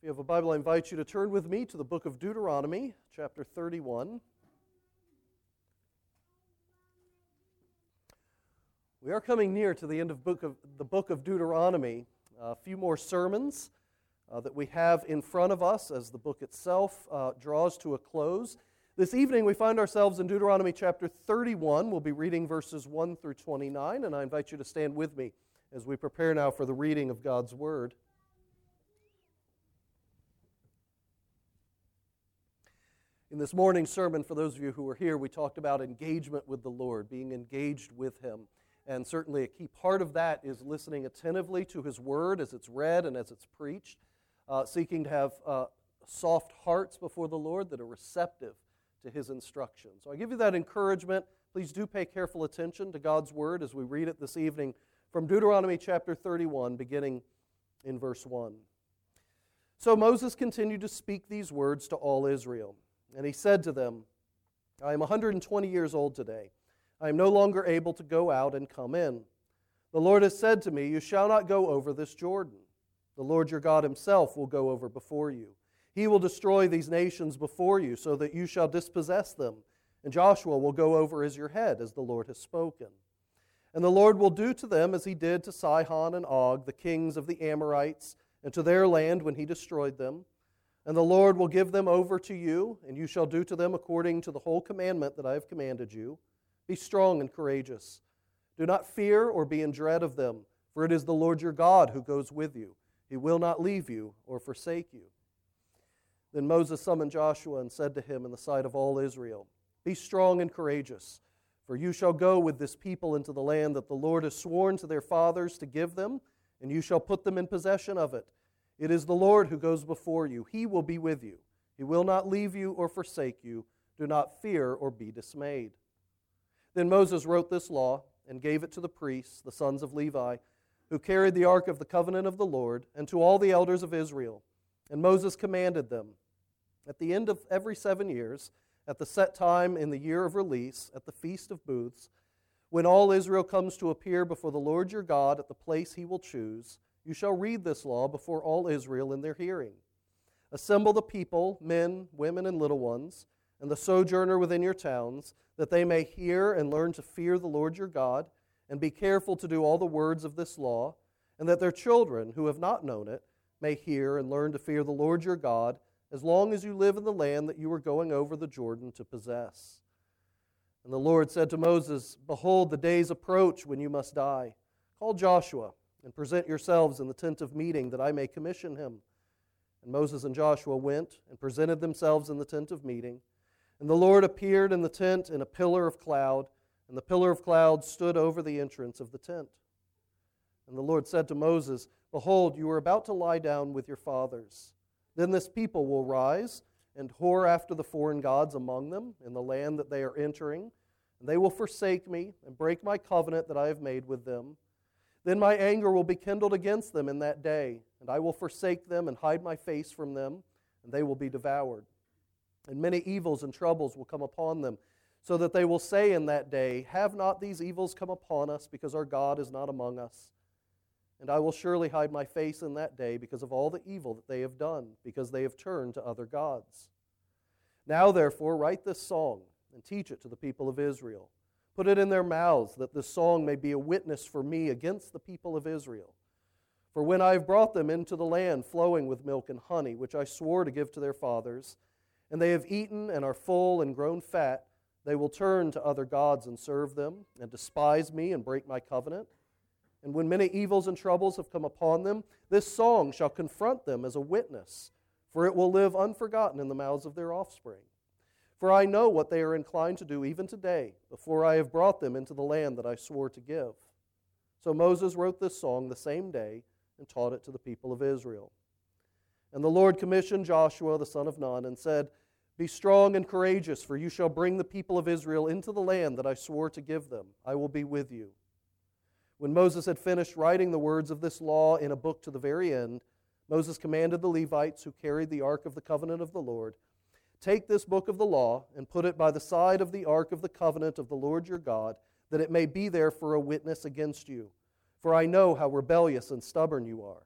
If you have a Bible, I invite you to turn with me to the book of Deuteronomy, chapter 31. We are coming near to the end of the book of Deuteronomy. A few more sermons that we have in front of us as the book itself draws to a close. This evening we find ourselves in Deuteronomy chapter 31. We'll be reading verses 1 through 29, and I invite you to stand with me as we prepare now for the reading of God's Word. In this morning's sermon, for those of you who were here, we talked about engagement with the Lord, being engaged with Him. And certainly a key part of that is listening attentively to His Word as it's read and as it's preached, seeking to have soft hearts before the Lord that are receptive to His instruction. So I give you that encouragement. Please do pay careful attention to God's Word as we read it this evening from Deuteronomy chapter 31, beginning in verse 1. So Moses continued to speak these words to all Israel. And he said to them, I am 120 years old today. I am no longer able to go out and come in. The Lord has said to me, you shall not go over this Jordan. The Lord your God Himself will go over before you. He will destroy these nations before you, so that you shall dispossess them. And Joshua will go over as your head, as the Lord has spoken. And the Lord will do to them as He did to Sihon and Og, the kings of the Amorites, and to their land when He destroyed them. And the Lord will give them over to you, and you shall do to them according to the whole commandment that I have commanded you. Be strong and courageous. Do not fear or be in dread of them, for it is the Lord your God who goes with you. He will not leave you or forsake you. Then Moses summoned Joshua and said to him in the sight of all Israel, Be strong and courageous, for you shall go with this people into the land that the Lord has sworn to their fathers to give them, and you shall put them in possession of it. It is the Lord who goes before you. He will be with you. He will not leave you or forsake you. Do not fear or be dismayed. Then Moses wrote this law and gave it to the priests, the sons of Levi, who carried the ark of the covenant of the Lord, and to all the elders of Israel. And Moses commanded them, at the end of every 7 years, at the set time in the year of release, at the Feast of Booths, when all Israel comes to appear before the Lord your God at the place He will choose, you shall read this law before all Israel in their hearing. Assemble the people, men, women, and little ones, and the sojourner within your towns, that they may hear and learn to fear the Lord your God, and be careful to do all the words of this law, and that their children, who have not known it, may hear and learn to fear the Lord your God, as long as you live in the land that you are going over the Jordan to possess. And the Lord said to Moses, Behold, the days approach when you must die. Call Joshua, and present yourselves in the tent of meeting, that I may commission him. And Moses and Joshua went and presented themselves in the tent of meeting. And the Lord appeared in the tent in a pillar of cloud, and the pillar of cloud stood over the entrance of the tent. And the Lord said to Moses, Behold, you are about to lie down with your fathers. Then this people will rise and whore after the foreign gods among them in the land that they are entering, and they will forsake me and break my covenant that I have made with them. Then my anger will be kindled against them in that day, and I will forsake them and hide my face from them, and they will be devoured. And many evils and troubles will come upon them, so that they will say in that day, Have not these evils come upon us, because our God is not among us? And I will surely hide my face in that day because of all the evil that they have done, because they have turned to other gods. Now therefore write this song, and teach it to the people of Israel. Put it in their mouths, that this song may be a witness for me against the people of Israel. For when I have brought them into the land flowing with milk and honey, which I swore to give to their fathers, and they have eaten and are full and grown fat, they will turn to other gods and serve them, and despise me and break my covenant. And when many evils and troubles have come upon them, this song shall confront them as a witness, for it will live unforgotten in the mouths of their offspring. For I know what they are inclined to do even today, before I have brought them into the land that I swore to give. So Moses wrote this song the same day and taught it to the people of Israel. And the Lord commissioned Joshua the son of Nun and said, Be strong and courageous, for you shall bring the people of Israel into the land that I swore to give them. I will be with you. When Moses had finished writing the words of this law in a book to the very end, Moses commanded the Levites who carried the ark of the covenant of the Lord, Take this book of the law and put it by the side of the ark of the covenant of the Lord your God, that it may be there for a witness against you. For I know how rebellious and stubborn you are.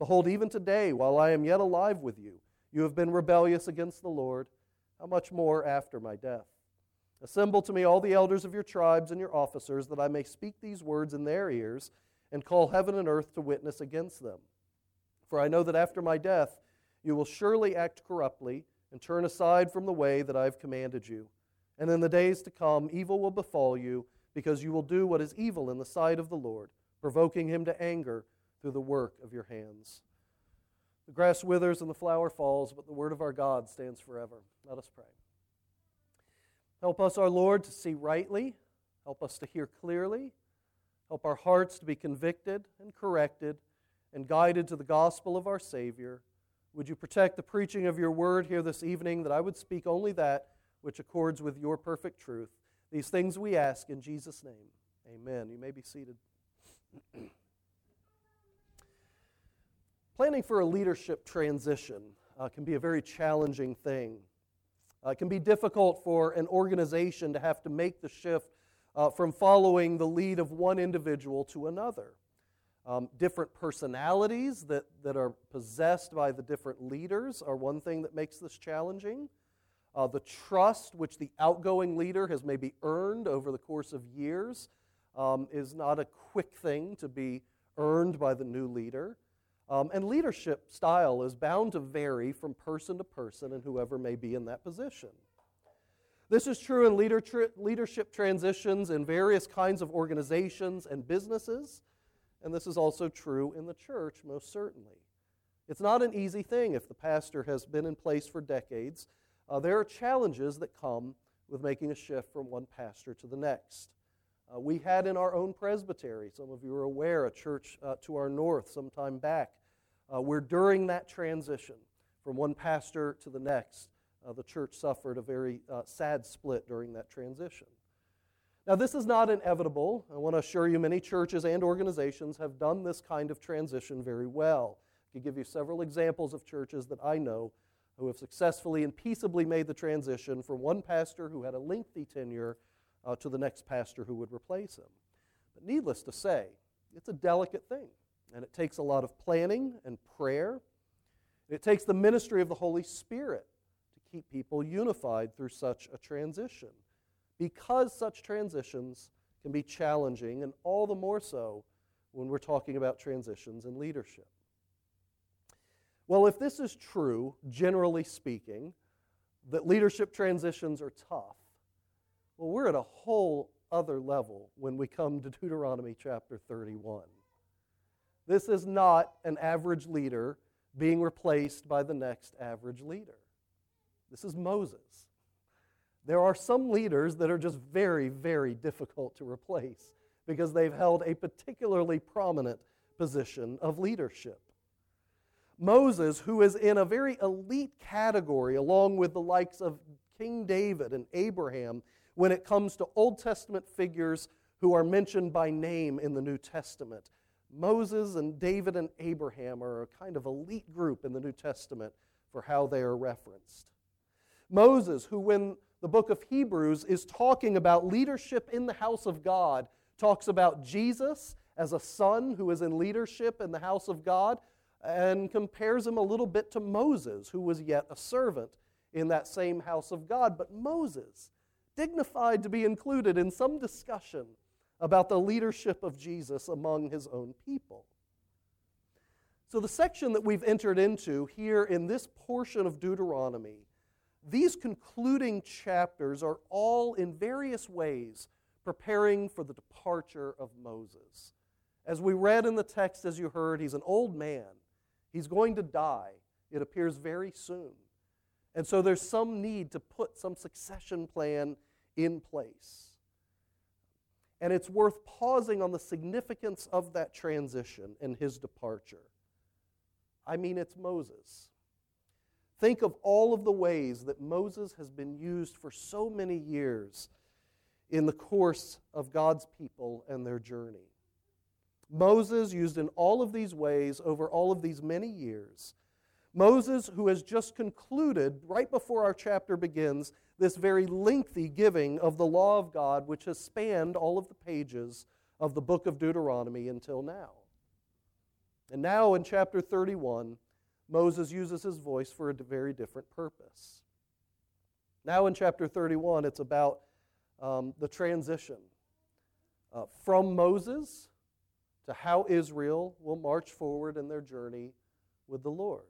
Behold, even today, while I am yet alive with you, you have been rebellious against the Lord. How much more after my death? Assemble to me all the elders of your tribes and your officers, that I may speak these words in their ears, and call heaven and earth to witness against them. For I know that after my death you will surely act corruptly, and turn aside from the way that I have commanded you. And in the days to come evil will befall you, because you will do what is evil in the sight of the Lord, provoking him to anger through the work of your hands. The grass withers and the flower falls, but the word of our God stands forever. Let us pray. Help us, our Lord, to see rightly. Help us to hear clearly. Help our hearts to be convicted and corrected and guided to the gospel of our Savior. Would you protect the preaching of your word here this evening, that I would speak only that which accords with your perfect truth. These things we ask in Jesus' name. Amen. You may be seated. Planning for a leadership transition can be a very challenging thing. It can be difficult for an organization to have to make the shift from following the lead of one individual to another. Different personalities that are possessed by the different leaders are one thing that makes this challenging. The trust which the outgoing leader has maybe earned over the course of years is not a quick thing to be earned by the new leader. And leadership style is bound to vary from person to person and whoever may be in that position. This is true in leadership transitions in various kinds of organizations and businesses, and this is also true in the church, most certainly. It's not an easy thing if the pastor has been in place for decades. There are challenges that come with making a shift from one pastor to the next. We had in our own presbytery, some of you are aware, a church to our north some time back, where during that transition from one pastor to the next, the church suffered a very sad split during that transition. Now, this is not inevitable. I want to assure you many churches and organizations have done this kind of transition very well. I could give you several examples of churches that I know who have successfully and peaceably made the transition from one pastor who had a lengthy tenure to the next pastor who would replace him. But needless to say, it's a delicate thing, and it takes a lot of planning and prayer. It takes the ministry of the Holy Spirit to keep people unified through such a transition, because such transitions can be challenging, and all the more so when we're talking about transitions in leadership. Well, if this is true, generally speaking, that leadership transitions are tough, well, we're at a whole other level when we come to Deuteronomy chapter 31. This is not an average leader being replaced by the next average leader. This is Moses. There are some leaders that are just very, very difficult to replace because they've held a particularly prominent position of leadership. Moses, who is in a very elite category along with the likes of King David and Abraham when it comes to Old Testament figures who are mentioned by name in the New Testament. Moses and David and Abraham are a kind of elite group in the New Testament for how they are referenced. Moses, who when the book of Hebrews is talking about leadership in the house of God, talks about Jesus as a son who is in leadership in the house of God, and compares him a little bit to Moses, who was yet a servant in that same house of God. But Moses, dignified to be included in some discussion about the leadership of Jesus among his own people. So the section that we've entered into here in this portion of Deuteronomy, these concluding chapters are all in various ways preparing for the departure of Moses. As we read in the text, as you heard, he's an old man. He's going to die, it appears, very soon. And so there's some need to put some succession plan in place. And it's worth pausing on the significance of that transition and his departure. I mean, it's Moses. Think of all of the ways that Moses has been used for so many years in the course of God's people and their journey. Moses used in all of these ways over all of these many years. Moses, who has just concluded, right before our chapter begins, this very lengthy giving of the law of God, which has spanned all of the pages of the book of Deuteronomy until now. And now in chapter 31, Moses uses his voice for a very different purpose. Now in chapter 31, it's about the transition from Moses to how Israel will march forward in their journey with the Lord.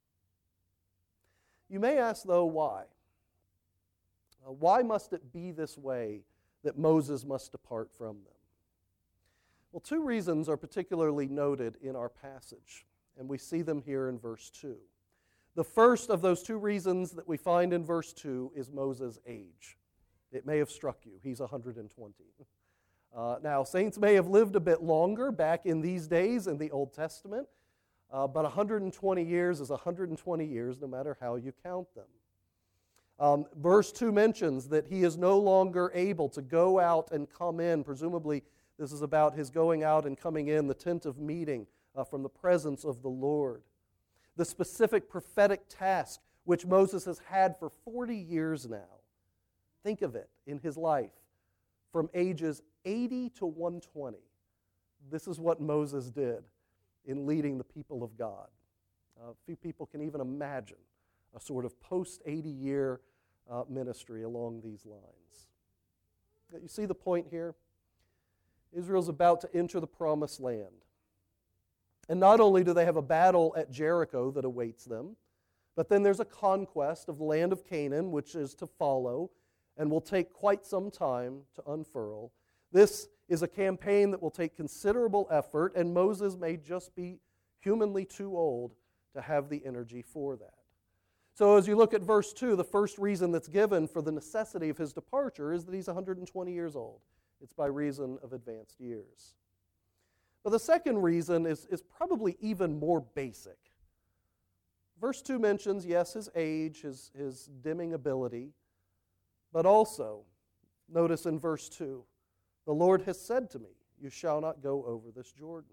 You may ask, though, why? Why must it be this way that Moses must depart from them? Well, two reasons are particularly noted in our passage, and we see them here in verse 2. The first of those two reasons that we find in verse 2 is Moses' age. It may have struck you. He's 120. Now, saints may have lived a bit longer back in these days in the Old Testament, but 120 years is 120 years no matter how you count them. Verse 2 mentions that he is no longer able to go out and come in. Presumably, this is about his going out and coming in, the tent of meeting from the presence of the Lord. The specific prophetic task which Moses has had for 40 years now. Think of it in his life. From ages 80 to 120, this is what Moses did in leading the people of God. Few people can even imagine a sort of post-80-year ministry along these lines. You see the point here? Israel's about to enter the promised land. And not only do they have a battle at Jericho that awaits them, but then there's a conquest of the land of Canaan, which is to follow and will take quite some time to unfurl. This is a campaign that will take considerable effort, and Moses may just be humanly too old to have the energy for that. So as you look at verse 2, the first reason that's given for the necessity of his departure is that he's 120 years old. It's by reason of advanced years. But the second reason is probably even more basic. Verse 2 mentions, yes, his age, his dimming ability, but also, notice in verse 2, the Lord has said to me, you shall not go over this Jordan.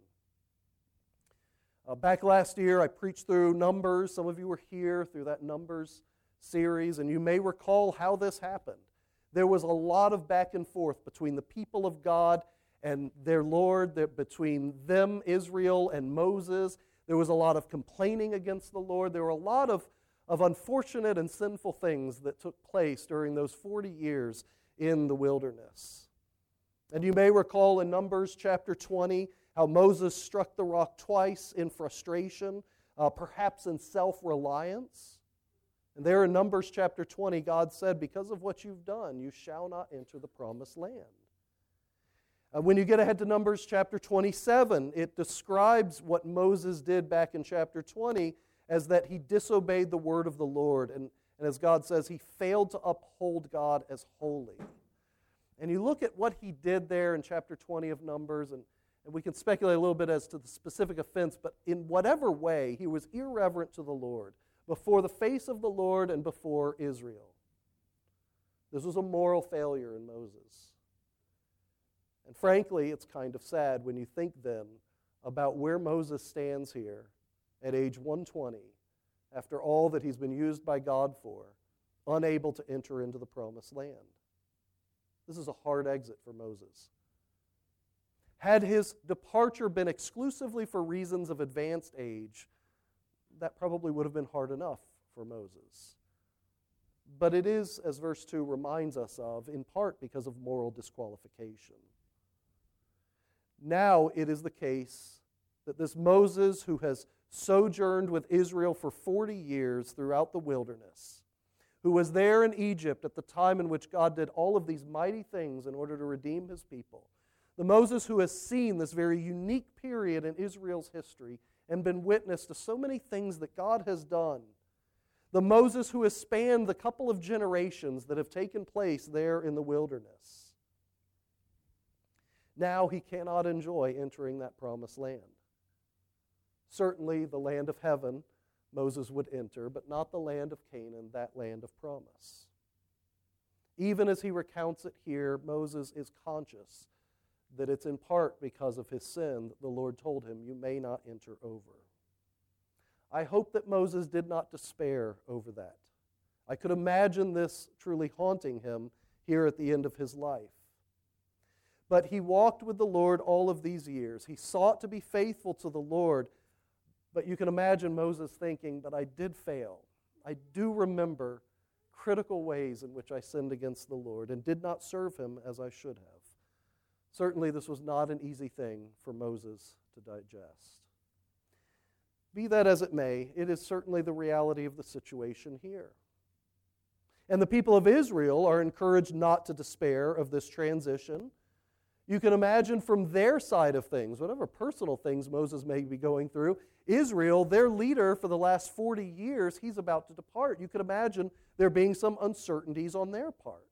Back last year, I preached through Numbers. Some of you were here through that Numbers series, and you may recall how this happened. There was a lot of back and forth between the people of God and their Lord, between them, Israel, and Moses. There was a lot of complaining against the Lord. There were a lot of unfortunate and sinful things that took place during those 40 years in the wilderness. And you may recall in Numbers chapter 20 how Moses struck the rock twice in frustration, perhaps in self-reliance. And there in Numbers chapter 20, God said, because of what you've done, you shall not enter the promised land. When you get ahead to Numbers chapter 27, it describes what Moses did back in chapter 20 as that he disobeyed the word of the Lord. And as God says, he failed to uphold God as holy. And you look at what he did there in chapter 20 of Numbers, and we can speculate a little bit as to the specific offense, but in whatever way, he was irreverent to the Lord, before the face of the Lord and before Israel. This was a moral failure in Moses. And frankly, it's kind of sad when you think then about where Moses stands here at age 120, after all that he's been used by God for, unable to enter into the promised land. This is a hard exit for Moses. Had his departure been exclusively for reasons of advanced age, that probably would have been hard enough for Moses. But it is, as verse 2 reminds us of, in part because of moral disqualification. Now it is the case that this Moses, who has sojourned with Israel for 40 years throughout the wilderness, who was there in Egypt at the time in which God did all of these mighty things in order to redeem his people, the Moses who has seen this very unique period in Israel's history and been witness to so many things that God has done, the Moses who has spanned the couple of generations that have taken place there in the wilderness, now he cannot enjoy entering that promised land. Certainly the land of heaven Moses would enter, but not the land of Canaan, that land of promise. Even as he recounts it here, Moses is conscious that it's in part because of his sin that the Lord told him, you may not enter over. I hope that Moses did not despair over that. I could imagine this truly haunting him here at the end of his life. But he walked with the Lord all of these years. He sought to be faithful to the Lord, But you can imagine Moses thinking, but I did fail. I do remember critical ways in which I sinned against the Lord and did not serve him as I should have. Certainly this was not an easy thing for Moses to digest. Be that as it may, it is certainly the reality of the situation here. And the people of Israel are encouraged not to despair of this transition. You can imagine from their side of things, whatever personal things Moses may be going through, Israel, their leader for the last 40 years, he's about to depart. You can imagine there being some uncertainties on their part.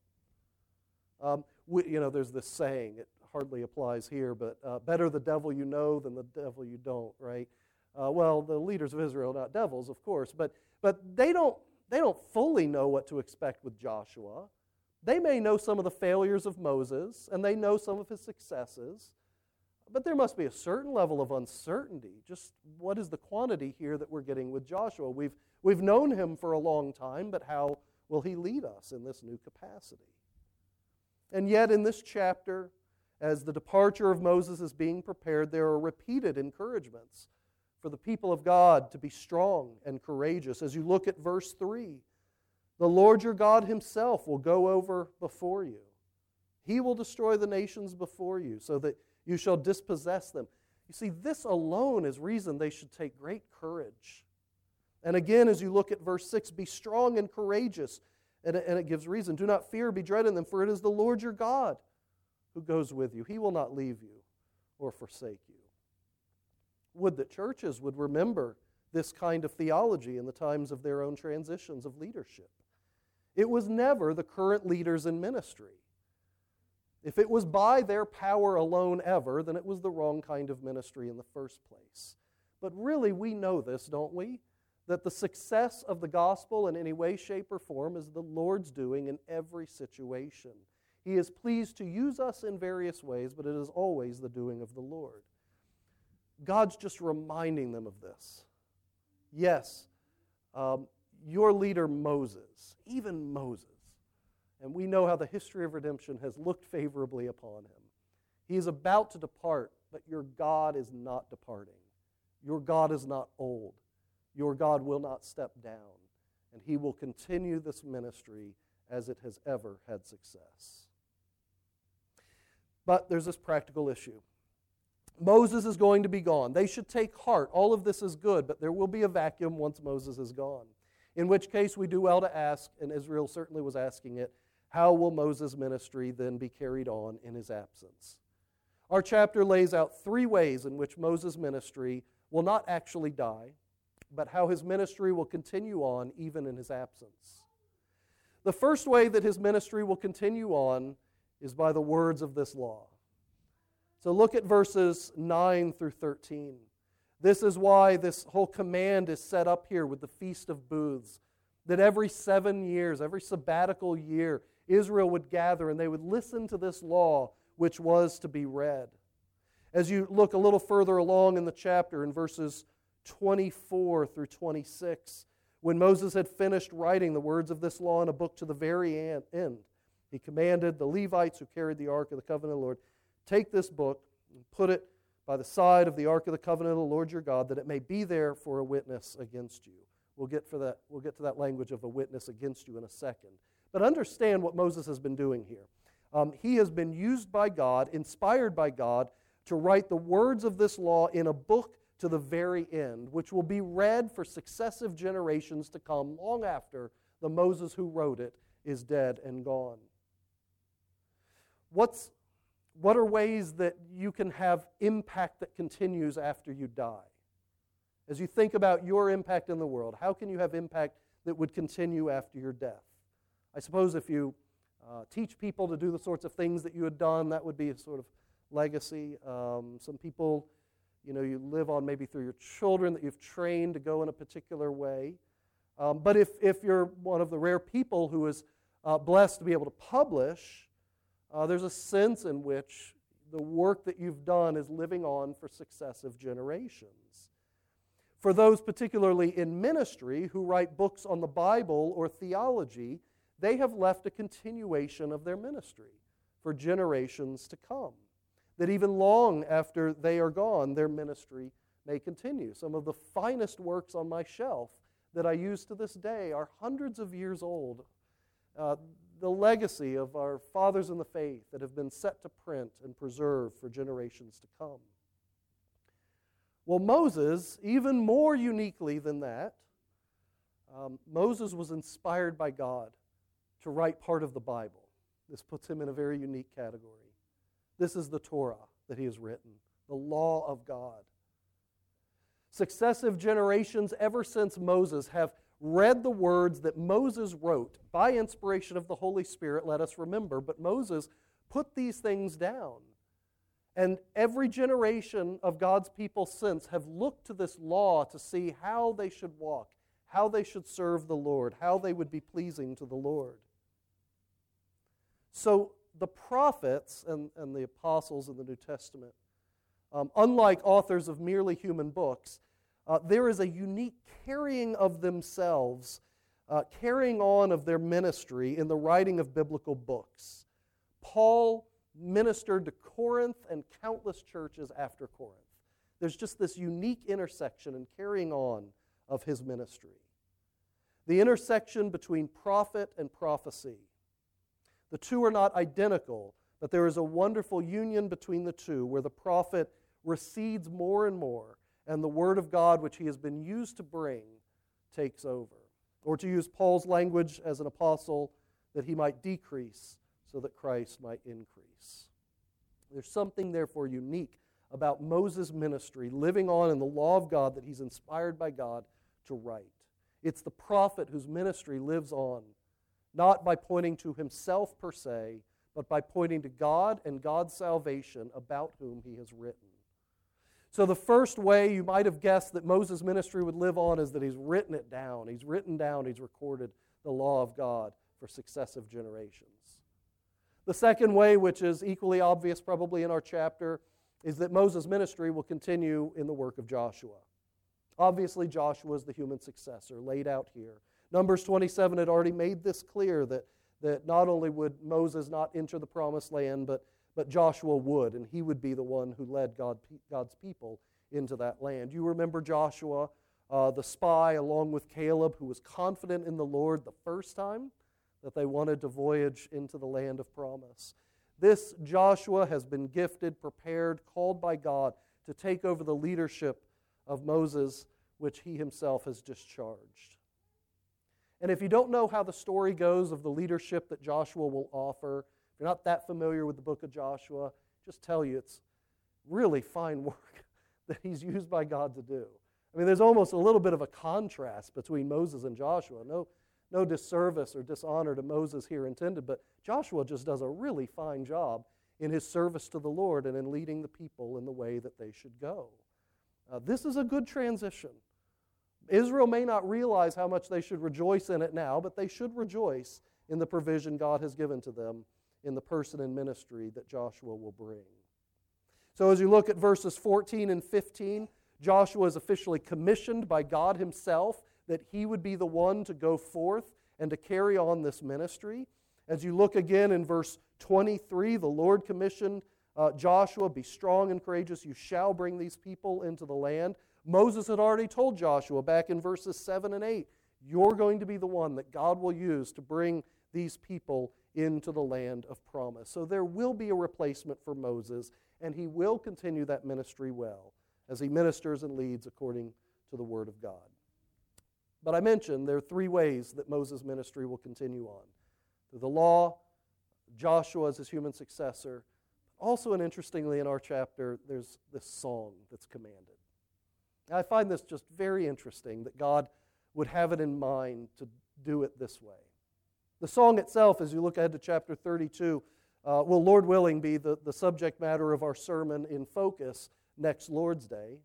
There's this saying, it hardly applies here, but better the devil you know than the devil you don't, right? Well, the leaders of Israel are not devils, of course, but they don't fully know what to expect with Joshua. They may know some of the failures of Moses, and they know some of his successes, but there must be a certain level of uncertainty. Just what is the quantity here that we're getting with Joshua? We've known him for a long time, but how will he lead us in this new capacity? And yet in this chapter, as the departure of Moses is being prepared, there are repeated encouragements for the people of God to be strong and courageous. As you look at verse 3, the Lord your God himself will go over before you. He will destroy the nations before you, so that you shall dispossess them. You see, this alone is reason they should take great courage. And again, as you look at verse 6, be strong and courageous. And it gives reason. Do not fear, be dreading them, for it is the Lord your God who goes with you. He will not leave you or forsake you. Would that churches would remember this kind of theology in the times of their own transitions of leadership. It was never the current leaders in ministry. If it was by their power alone ever, then it was the wrong kind of ministry in the first place. But really, we know this, don't we? That the success of the gospel in any way, shape, or form is the Lord's doing in every situation. He is pleased to use us in various ways, but it is always the doing of the Lord. God's just reminding them of this. Yes, your leader Moses, even Moses, and we know how the history of redemption has looked favorably upon him. He is about to depart, but your God is not departing. Your God is not old. Your God will not step down, and he will continue this ministry as it has ever had success. But there's this practical issue. Moses is going to be gone. They should take heart. All of this is good, but there will be a vacuum once Moses is gone. In which case we do well to ask, and Israel certainly was asking it, how will Moses' ministry then be carried on in his absence? Our chapter lays out 3 ways in which Moses' ministry will not actually die, but how his ministry will continue on even in his absence. The first way that his ministry will continue on is by the words of this law. So look at verses 9 through 13. This is why this whole command is set up here with the Feast of Booths, that every 7 years, every sabbatical year, Israel would gather and they would listen to this law which was to be read. As you look a little further along in the chapter, in verses 24 through 26, when Moses had finished writing the words of this law in a book to the very end, he commanded the Levites who carried the Ark of the Covenant of the Lord, take this book and put it by the side of the Ark of the Covenant of the Lord your God, that it may be there for a witness against you. We'll get to that language of a witness against you in a second. But understand what Moses has been doing here. He has been used by God, inspired by God, to write the words of this law in a book to the very end, which will be read for successive generations to come long after the Moses who wrote it is dead and gone. What are ways that you can have impact that continues after you die? As you think about your impact in the world, how can you have impact that would continue after your death? I suppose if you teach people to do the sorts of things that you had done, that would be a sort of legacy. Some people, you live on maybe through your children that you've trained to go in a particular way. But if you're one of the rare people who is blessed to be able to publish, there's a sense in which the work that you've done is living on for successive generations. For those particularly in ministry who write books on the Bible or theology, they have left a continuation of their ministry for generations to come. That even long after they are gone, their ministry may continue. Some of the finest works on my shelf that I use to this day are hundreds of years old. The legacy of our fathers in the faith that have been set to print and preserved for generations to come. Well, Moses, even more uniquely than that, Moses was inspired by God to write part of the Bible. This puts him in a very unique category. This is the Torah that he has written, the law of God. Successive generations ever since Moses have read the words that Moses wrote by inspiration of the Holy Spirit, let us remember, but Moses put these things down. And every generation of God's people since have looked to this law to see how they should walk, how they should serve the Lord, how they would be pleasing to the Lord. So the prophets and the apostles in the New Testament, unlike authors of merely human books, there is a unique carrying of themselves, carrying on of their ministry in the writing of biblical books. Paul ministered to Corinth and countless churches after Corinth. There's just this unique intersection and carrying on of his ministry. The intersection between prophet and prophecy. The two are not identical, but there is a wonderful union between the two where the prophet recedes more and more, and the Word of God, which he has been used to bring, takes over. Or to use Paul's language as an apostle, that he might decrease so that Christ might increase. There's something, therefore, unique about Moses' ministry, living on in the law of God that he's inspired by God to write. It's the prophet whose ministry lives on, not by pointing to himself per se, but by pointing to God and God's salvation about whom he has written. So the first way you might have guessed that Moses' ministry would live on is that he's written it down. He's written down, he's recorded the law of God for successive generations. The second way, which is equally obvious probably in our chapter, is that Moses' ministry will continue in the work of Joshua. Obviously, Joshua is the human successor laid out here. Numbers 27 had already made this clear that not only would Moses not enter the promised land, but Joshua would, and he would be the one who led God's people into that land. You remember Joshua, the spy, along with Caleb, who was confident in the Lord the first time that they wanted to voyage into the land of promise. This Joshua has been gifted, prepared, called by God to take over the leadership of Moses, which he himself has discharged. And if you don't know how the story goes of the leadership that Joshua will offer, if you're not that familiar with the book of Joshua, just tell you it's really fine work that he's used by God to do. I mean, there's almost a little bit of a contrast between Moses and Joshua. No disservice or dishonor to Moses here intended, but Joshua just does a really fine job in his service to the Lord and in leading the people in the way that they should go. This is a good transition. Israel may not realize how much they should rejoice in it now, but they should rejoice in the provision God has given to them in the person and ministry that Joshua will bring. So as you look at verses 14 and 15, Joshua is officially commissioned by God himself that he would be the one to go forth and to carry on this ministry. As you look again in verse 23, the Lord commissioned Joshua, be strong and courageous, you shall bring these people into the land. Moses had already told Joshua back in verses 7 and 8, you're going to be the one that God will use to bring these people into the land of promise. So there will be a replacement for Moses, and he will continue that ministry well as he ministers and leads according to the Word of God. But I mentioned there are three ways that Moses' ministry will continue on. Through the law, Joshua as his human successor. Also, and interestingly in our chapter, there's this song that's commanded. Now, I find this just very interesting that God would have it in mind to do it this way. The song itself, as you look ahead to chapter 32, will, Lord willing, be the subject matter of our sermon in focus next Lord's Day.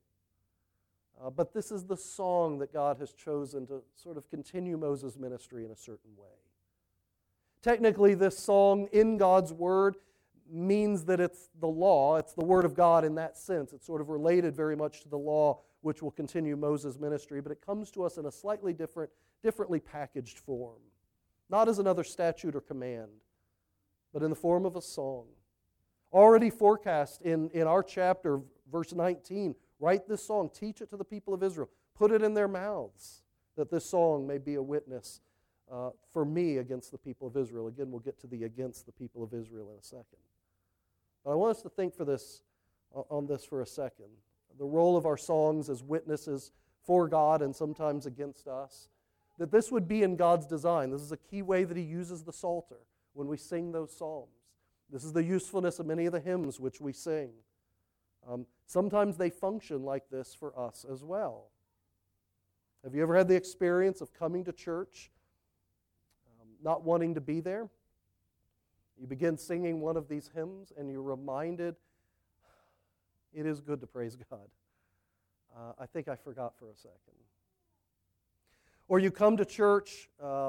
But this is the song that God has chosen to sort of continue Moses' ministry in a certain way. Technically, this song in God's Word means that it's the law, it's the Word of God in that sense. It's sort of related very much to the law which will continue Moses' ministry, but it comes to us in a slightly differently packaged form. Not as another statute or command, but in the form of a song. Already forecast in our chapter, verse 19, Write this song, teach it to the people of Israel, put it in their mouths, that this song may be a witness for me against the people of Israel. Again, we'll get to the against the people of Israel in a second. But I want us to think on this for a second. The role of our songs as witnesses for God and sometimes against us. That this would be in God's design. This is a key way that He uses the Psalter when we sing those psalms. This is the usefulness of many of the hymns which we sing. Sometimes they function like this for us as well. Have you ever had the experience of coming to church, not wanting to be there? You begin singing one of these hymns and you're reminded, it is good to praise God. I think I forgot for a second. Or you come to church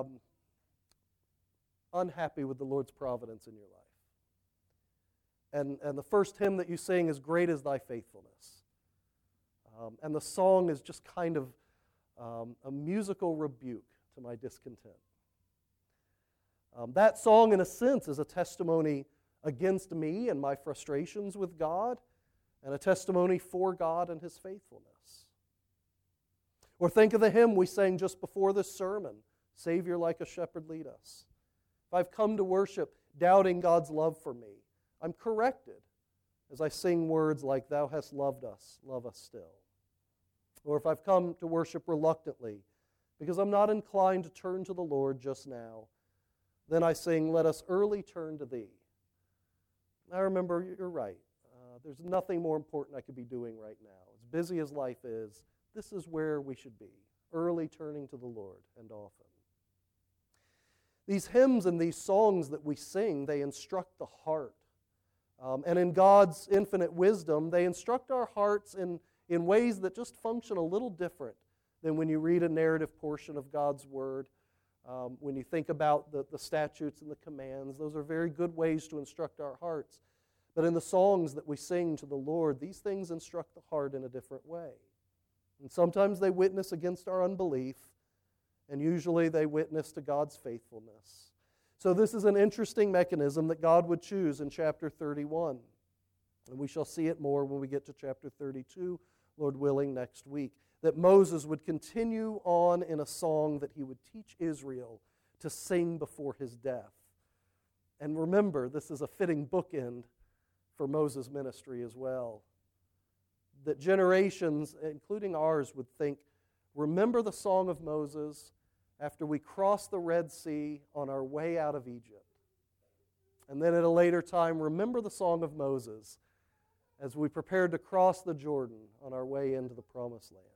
unhappy with the Lord's providence in your life. And the first hymn that you sing is Great is Thy Faithfulness. And the song is just kind of a musical rebuke to my discontent. That song, in a sense, is a testimony against me and my frustrations with God, and a testimony for God and His faithfulness. Or think of the hymn we sang just before this sermon, Savior, like a shepherd lead us. If I've come to worship doubting God's love for me, I'm corrected as I sing words like, Thou hast loved us, love us still. Or if I've come to worship reluctantly because I'm not inclined to turn to the Lord just now, then I sing, Let us early turn to Thee. I remember, you're right. There's nothing more important I could be doing right now. As busy as life is, this is where we should be, early turning to the Lord and often. These hymns and these songs that we sing, they instruct the heart. And in God's infinite wisdom, they instruct our hearts in ways that just function a little different than when you read a narrative portion of God's Word. When you think about the statutes and the commands, those are very good ways to instruct our hearts. But in the songs that we sing to the Lord, these things instruct the heart in a different way. And sometimes they witness against our unbelief, and usually they witness to God's faithfulness. So this is an interesting mechanism that God would choose in chapter 31. And we shall see it more when we get to chapter 32, Lord willing, next week. That Moses would continue on in a song that he would teach Israel to sing before his death. And remember, this is a fitting bookend for Moses' ministry as well. That generations, including ours, would think, remember the song of Moses after we crossed the Red Sea on our way out of Egypt. And then at a later time, remember the song of Moses as we prepared to cross the Jordan on our way into the Promised Land.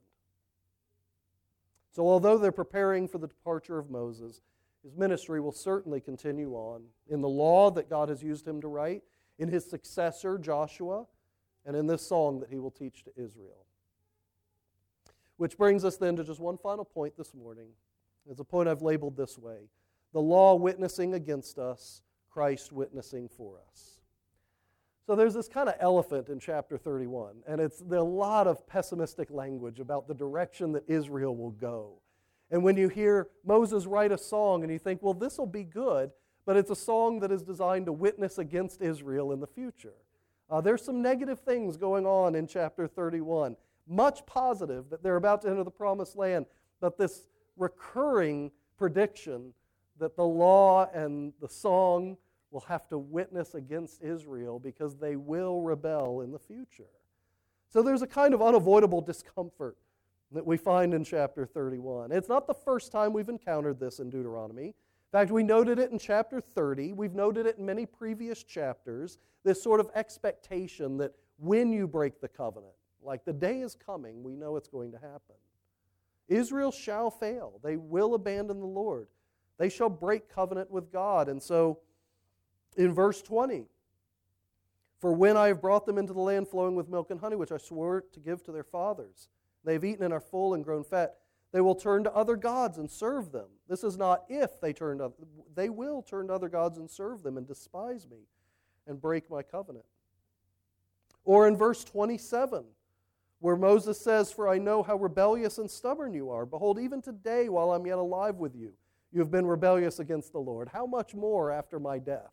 So although they're preparing for the departure of Moses, his ministry will certainly continue on in the law that God has used him to write, in his successor, Joshua, and in this song that he will teach to Israel. Which brings us then to just one final point this morning. It's a point I've labeled this way: the law witnessing against us, Christ witnessing for us. So there's this kind of elephant in chapter 31, and it's a lot of pessimistic language about the direction that Israel will go. And when you hear Moses write a song and you think, well, this will be good, but it's a song that is designed to witness against Israel in the future. There's some negative things going on in chapter 31. Much positive that they're about to enter the Promised Land, but this recurring prediction that the law and the song will have to witness against Israel because they will rebel in the future. So there's a kind of unavoidable discomfort that we find in chapter 31. It's not the first time we've encountered this in Deuteronomy. In fact, we noted it in chapter 30. We've noted it in many previous chapters, this sort of expectation that when you break the covenant, like the day is coming, we know it's going to happen. Israel shall fail. They will abandon the Lord. They shall break covenant with God. And so in verse 20, for when I have brought them into the land flowing with milk and honey, which I swore to give to their fathers, they have eaten and are full and grown fat, they will turn to other gods and serve them. This is not if they turn to, they will turn to other gods and serve them and despise me and break my covenant. Or in verse 27, where Moses says, for I know how rebellious and stubborn you are. Behold, even today, while I'm yet alive with you, you have been rebellious against the Lord. How much more after my death?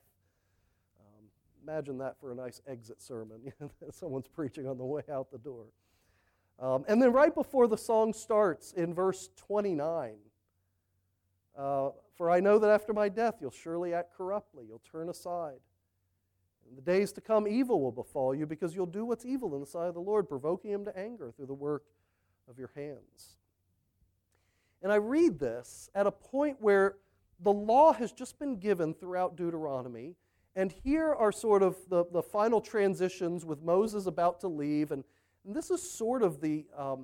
Imagine that for a nice exit sermon. Someone's preaching on the way out the door. And then right before the song starts in verse 29, for I know that after my death you'll surely act corruptly, you'll turn aside. In the days to come evil will befall you because you'll do what's evil in the sight of the Lord, provoking him to anger through the work of your hands. And I read this at a point where the law has just been given throughout Deuteronomy, and here are sort of the final transitions with Moses about to leave, and this is sort of in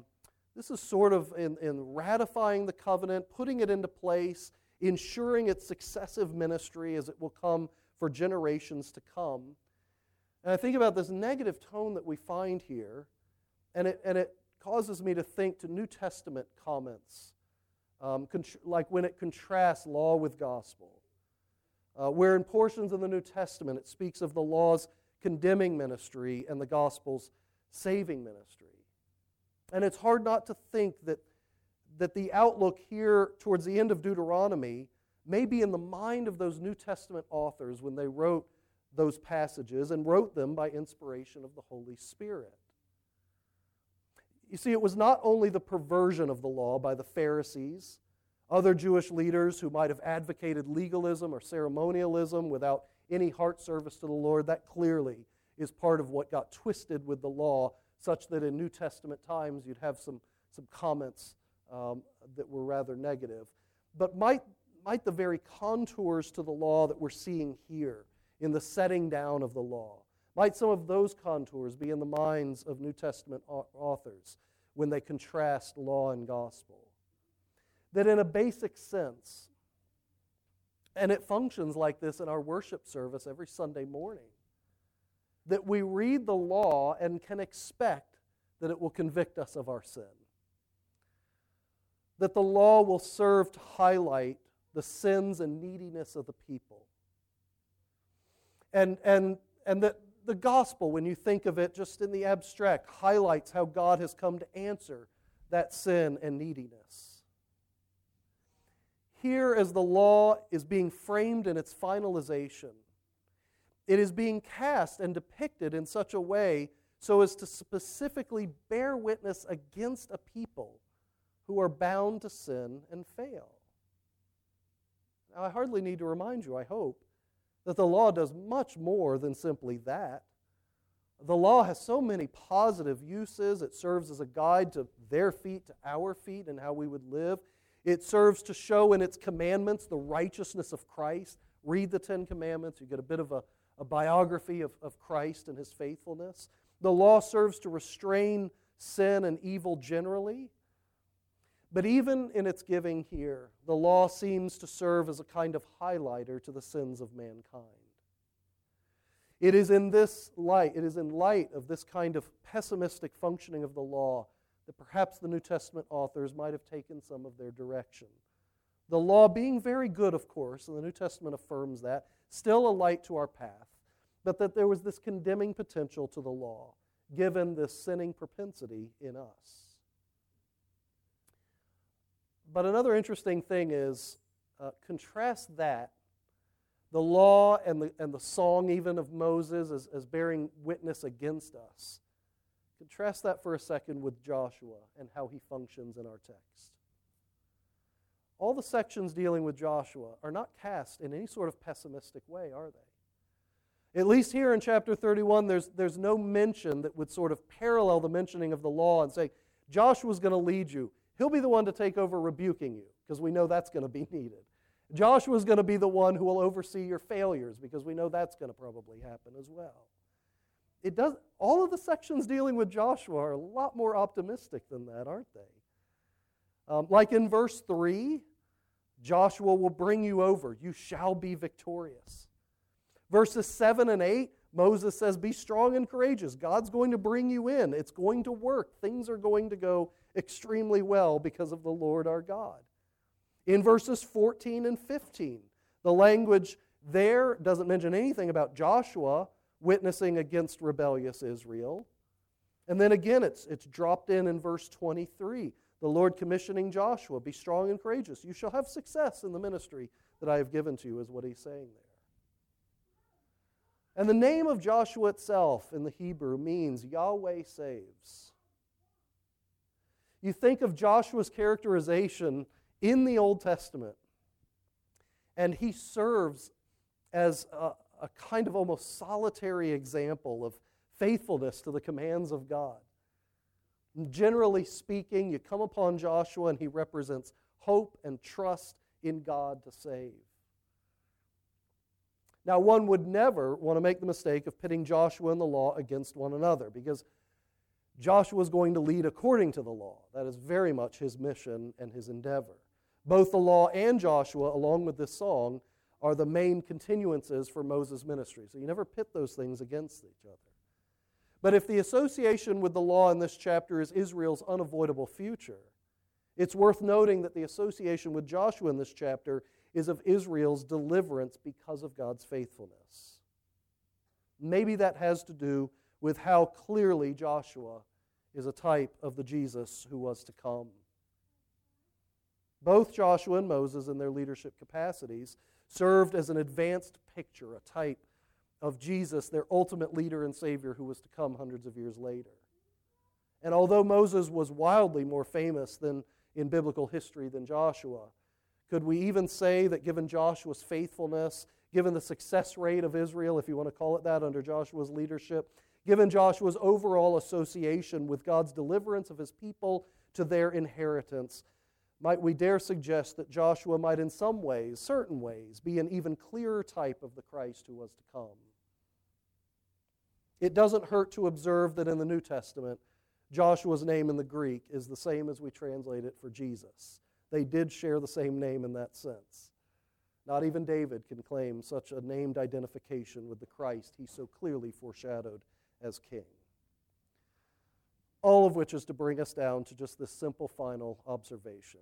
ratifying the covenant, putting it into place, ensuring its successive ministry as it will come for generations to come. And I think about this negative tone that we find here, and it causes me to think to New Testament comments, like when it contrasts law with gospel, where in portions of the New Testament it speaks of the law's condemning ministry and the gospel's saving ministry. And it's hard not to think that the outlook here towards the end of Deuteronomy may be in the mind of those New Testament authors when they wrote those passages and wrote them by inspiration of the Holy Spirit. You see, it was not only the perversion of the law by the Pharisees, other Jewish leaders who might have advocated legalism or ceremonialism without any heart service to the Lord. That clearly is part of what got twisted with the law, such that in New Testament times you'd have some comments that were rather negative. But might the very contours to the law that we're seeing here in the setting down of the law, might some of those contours be in the minds of New Testament authors when they contrast law and gospel? That in a basic sense, and it functions like this in our worship service every Sunday morning, that we read the law and can expect that it will convict us of our sin. That the law will serve to highlight the sins and neediness of the people. And that the gospel, when you think of it just in the abstract, highlights how God has come to answer that sin and neediness. Here, as the law is being framed in its finalization, it is being cast and depicted in such a way so as to specifically bear witness against a people who are bound to sin and fail. Now, I hardly need to remind you, I hope, that the law does much more than simply that. The law has so many positive uses. It serves as a guide to their feet, to our feet, and how we would live. It serves to show in its commandments the righteousness of Christ. Read the Ten Commandments, you get a bit of a biography of Christ and his faithfulness. The law serves to restrain sin and evil generally. But even in its giving here, the law seems to serve as a kind of highlighter to the sins of mankind. It is in light of this kind of pessimistic functioning of the law that perhaps the New Testament authors might have taken some of their direction. The law being very good, of course, and the New Testament affirms that, still a light to our path, but that there was this condemning potential to the law, given this sinning propensity in us. But another interesting thing is, contrast that, the law and the song even of Moses as bearing witness against us. Contrast that for a second with Joshua and how he functions in our text. All the sections dealing with Joshua are not cast in any sort of pessimistic way, are they? At least here in chapter 31, there's no mention that would sort of parallel the mentioning of the law and say, Joshua's going to lead you. He'll be the one to take over rebuking you, because we know that's going to be needed. Joshua's going to be the one who will oversee your failures, because we know that's going to probably happen as well. All of the sections dealing with Joshua are a lot more optimistic than that, aren't they? Like in verse 3, Joshua will bring you over. You shall be victorious. Verses 7 and 8, Moses says, be strong and courageous. God's going to bring you in. It's going to work. Things are going to go extremely well because of the Lord our God. In verses 14 and 15, the language there doesn't mention anything about Joshua witnessing against rebellious Israel. And then again, it's dropped in verse 23. The Lord commissioning Joshua, be strong and courageous. You shall have success in the ministry that I have given to you, is what he's saying there. And the name of Joshua itself in the Hebrew means Yahweh saves. You think of Joshua's characterization in the Old Testament, and he serves as a kind of almost solitary example of faithfulness to the commands of God. Generally speaking, you come upon Joshua and he represents hope and trust in God to save. Now, one would never want to make the mistake of pitting Joshua and the law against one another, because Joshua is going to lead according to the law. That is very much his mission and his endeavor. Both the law and Joshua, along with this song, are the main continuances for Moses' ministry. So you never pit those things against each other. But if the association with the law in this chapter is Israel's unavoidable future, it's worth noting that the association with Joshua in this chapter is of Israel's deliverance because of God's faithfulness. Maybe that has to do with how clearly Joshua is a type of the Jesus who was to come. Both Joshua and Moses, in their leadership capacities, served as an advanced picture, a type of Jesus, their ultimate leader and Savior who was to come hundreds of years later. And although Moses was wildly more famous in biblical history than Joshua, could we even say that given Joshua's faithfulness, given the success rate of Israel, if you want to call it that, under Joshua's leadership, given Joshua's overall association with God's deliverance of his people to their inheritance, might we dare suggest that Joshua might in some ways, certain ways, be an even clearer type of the Christ who was to come? It doesn't hurt to observe that in the New Testament, Joshua's name in the Greek is the same as we translate it for Jesus. They did share the same name in that sense. Not even David can claim such a named identification with the Christ he so clearly foreshadowed as king. All of which is to bring us down to just this simple final observation,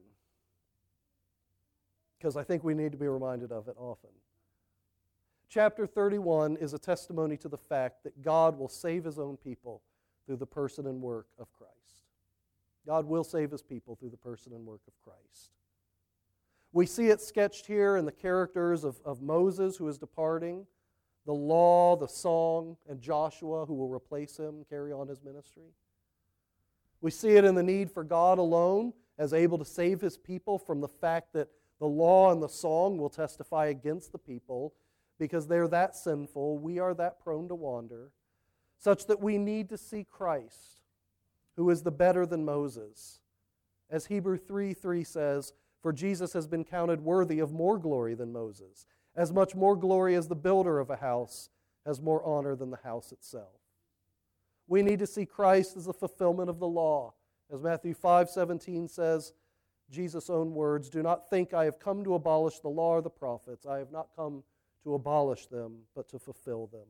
because I think we need to be reminded of it often. Chapter 31 is a testimony to the fact that God will save his own people through the person and work of Christ. God will save his people through the person and work of Christ. We see it sketched here in the characters of Moses, who is departing, the law, the song, and Joshua, who will replace him, carry on his ministry. We see it in the need for God alone as able to save his people from the fact that the law and the song will testify against the people because they're that sinful, we are that prone to wander, such that we need to see Christ, who is the better than Moses. As Hebrews 3:3 says, "For Jesus has been counted worthy of more glory than Moses, as much more glory as the builder of a house has more honor than the house itself." We need to see Christ as the fulfillment of the law. As Matthew 5:17 says, Jesus' own words, "Do not think I have come to abolish the law or the prophets. I have not come to abolish them, but to fulfill them."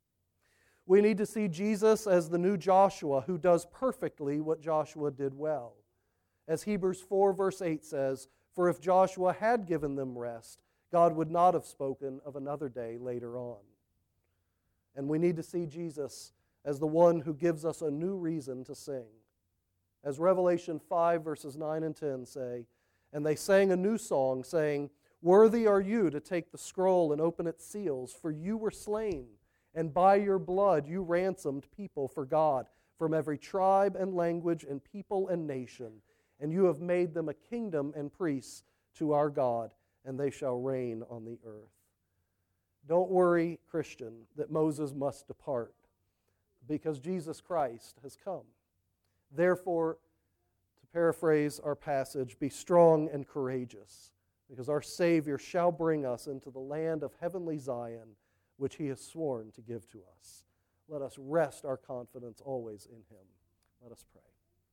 We need to see Jesus as the new Joshua who does perfectly what Joshua did well. As Hebrews 4 verse 8 says, "For if Joshua had given them rest, God would not have spoken of another day later on." And we need to see Jesus as the one who gives us a new reason to sing. As Revelation 5 verses 9 and 10 say, "And they sang a new song, saying, 'Worthy are you to take the scroll and open its seals, for you were slain, and by your blood you ransomed people for God from every tribe and language and people and nation, and you have made them a kingdom and priests to our God, and they shall reign on the earth.'" Don't worry, Christian, that Moses must depart, because Jesus Christ has come. Therefore, to paraphrase our passage, be strong and courageous, because our Savior shall bring us into the land of heavenly Zion, which he has sworn to give to us. Let us rest our confidence always in him. Let us pray.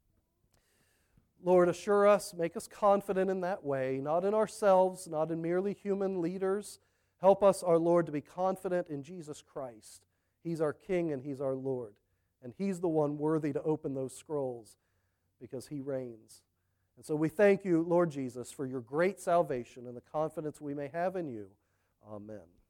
Lord, assure us, make us confident in that way, not in ourselves, not in merely human leaders. Help us, our Lord, to be confident in Jesus Christ. He's our King and he's our Lord. And he's the one worthy to open those scrolls because he reigns. And so we thank you, Lord Jesus, for your great salvation and the confidence we may have in you. Amen.